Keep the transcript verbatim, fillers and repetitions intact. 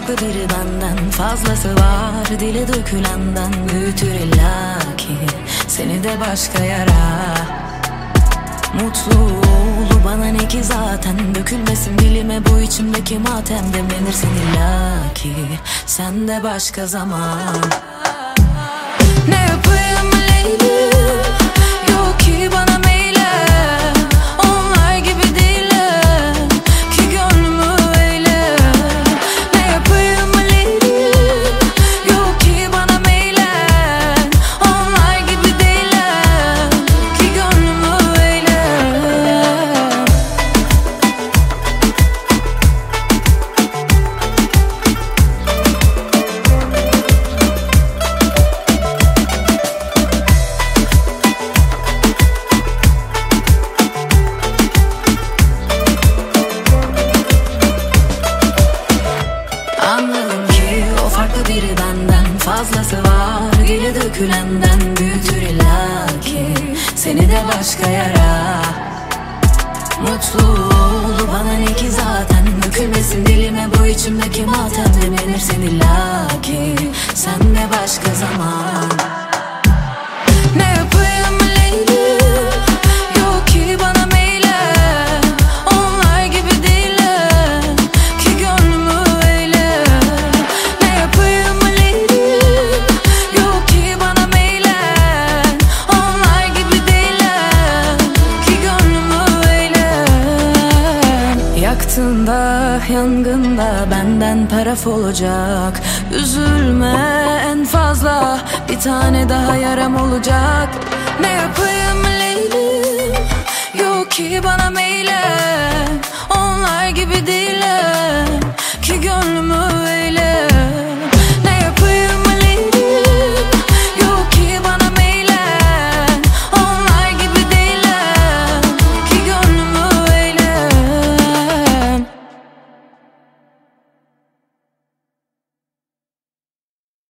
farklı biri benden, fazlası var dile dökülenden. Büyütür illaki seni de başka yara. Mutlu ol bana ne ki zaten, dökülmesin dilime bu içimdeki matem. Demlenirsin illaki sen de başka zaman. Ne yapayım Leylim, yok ki bana meylen. Onlar gibi değilim ki gönlümü eyle. Ne yapayım Leylim, yok ki bana meylen. Onlar gibi değilim ki gönlümü eyle. Anladım ki o farklı biri benden, fazlası var dile dökülenden. Büyütür illaki seni de başka yara. Mutlu ol bana ne ki zaten, dökülmesin dilime bu içimdeki matem. Demlenirsin illaki sen de başka zaman. Ne yapayım Leylim, yok ki bana meylen. Onlar gibi değilim ki gönlümü eyle. Ne yapayım Leylim, yok ki bana meylen. Onlar gibi değilim ki gönlümü eyle. Yaktığında yangında benden taraf olacak. Üzülme en fazla bir tane daha yaram olacak. Ne yapayım Leylim, yok ki bana meylen. Onlar gibi değilim ki gönlümü eyle.